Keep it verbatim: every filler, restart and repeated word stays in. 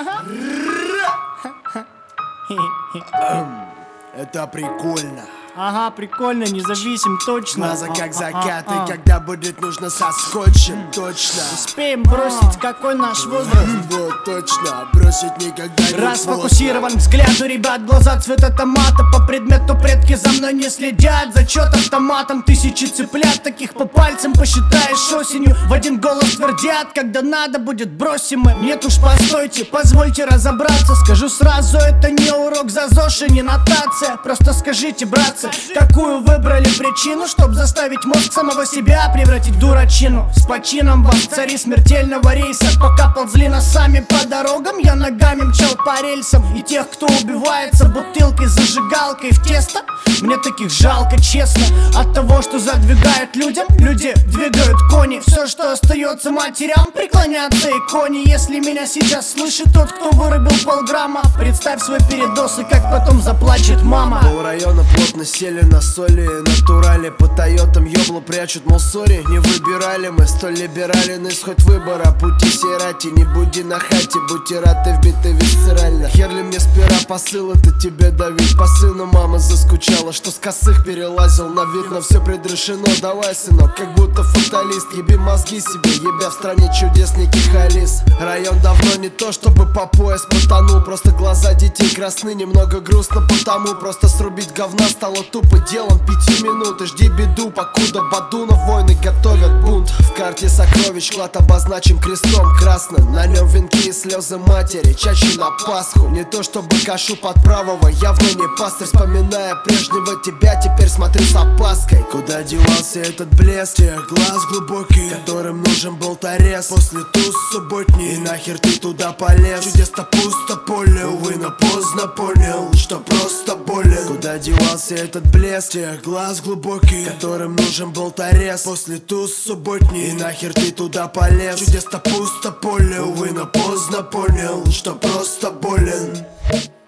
Это прикольно. Ага, прикольно, независим, точно. Глаза как закаты, А-а-а-а. когда будет нужно соскочим, точно. Успеем бросить, какой наш возраст? Вот точно, бросить никогда не Раз поздно. фокусирован взгляд у ребят, глаза цвета томата. По предмету предки за мной не следят. Зачет автоматом, тысячи цыплят. Таких по пальцам посчитаешь осенью. В один голос твердят, когда надо будет, бросим мы. Нет уж, постойте, позвольте разобраться. Скажу сразу, это не урок за ЗОЖ и не нотация. Просто скажите, братцы, какую выбрали причину, чтоб заставить мозг самого себя превратить в дурачину? С почином вас, цари смертельного рейса. Пока ползли носами по дорогам, я ногами мчал по рельсам. И тех, кто убивается бутылкой, зажигалкой в тесто, мне таких жалко, честно. От того, что задвигают людям, люди двигают кони. Все, что остается матерям, преклоняться иконе. Если меня сейчас слышит тот, кто вырубил полграмма, представь свой передоз и как потом заплачет мама. Пол района плотно сели на соли, натурали. По тойотам ёбло прячут, мол, сори. Не выбирали мы, столь либерален исход выбора. Пути сирати, не буди на хате, будьте рады вбиты висцерально. Херли мне спира посыл, это тебе давить по сыну. Мама заскучала, что с косых перелазил на вид, но все предрешено. Давай, сынок, как будто фаталист, еби мозги себе, ебя в стране чудес неких Алис. Район давно не то, чтобы по пояс потонул. Просто глаза детей красны, немного грустно потому. Просто срубить говна стало тупо делом пяти минут. И жди беду, покуда Бадуна войны готовят бунт. В карте сокровищ клад обозначен крестом красным. На нем венки и слезы матери, чаще на Пасху. Не то чтобы кашу под правого, явно не пастырь. Вспоминая прежнего тебя, теперь смотрю с опаской. Куда девался этот блеск тех глаз глубоких, которым нужен был торез после туз субботней? И нахер ты туда полез? Чудес-то пусто поле, увы, но поздно понял, что просто болен. Куда девался этот блеск тех глаз глубоких, которым нужен был торез после туз субботней? И нахер ты туда полез? Чудес-то пусто поле, увы, но поздно понял, что просто болен.